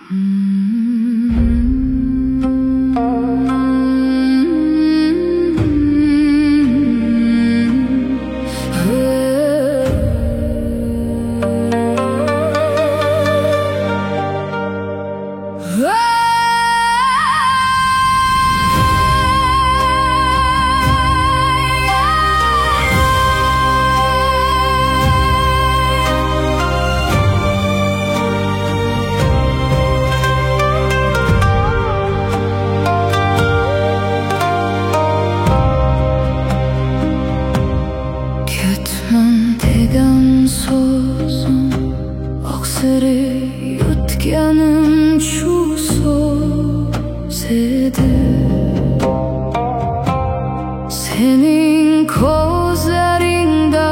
Oqsiri yutganim shu so'z edi. Sening ko'zlaringda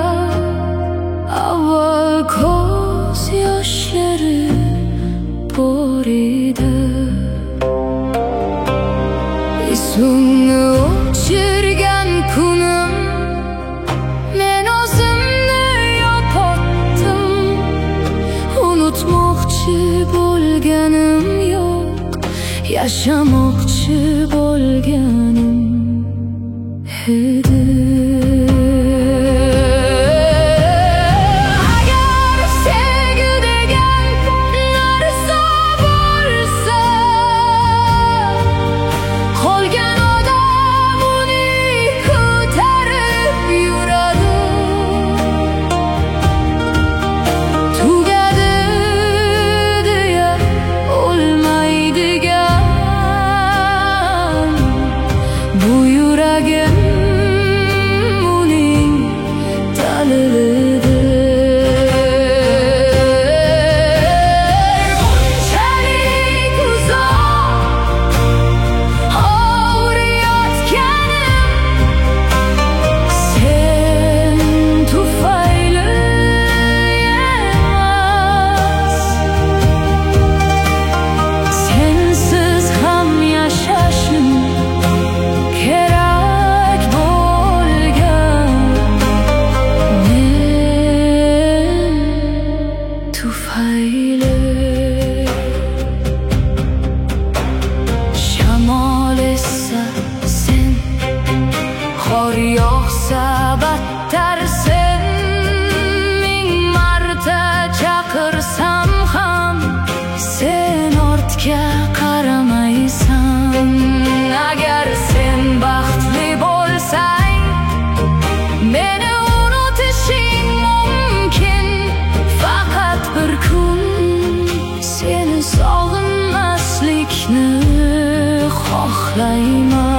avval ko'z yoshlari bor edi. Ismingni o'chirgan kunim men o'zimni yo'qotdim. Unutmoqchi bo'lganim yo'q, yashamoqchi bo'lganim edi. Bu yuragim uning dalilidir. Bunchalik uzoq og'riyotganim sen tufayli emas. Sensiz ham yashashim kerak bo'lgan men tufayli. Shamol essa sen, qor yog'sa battar sen, ming marta chaqirsam ham sen ortga qaramaysan. Agar sen baxtli bo'lsang, meni unutishing mumkin. Faqat bir kun seni sog'inmaslikni xohlayman.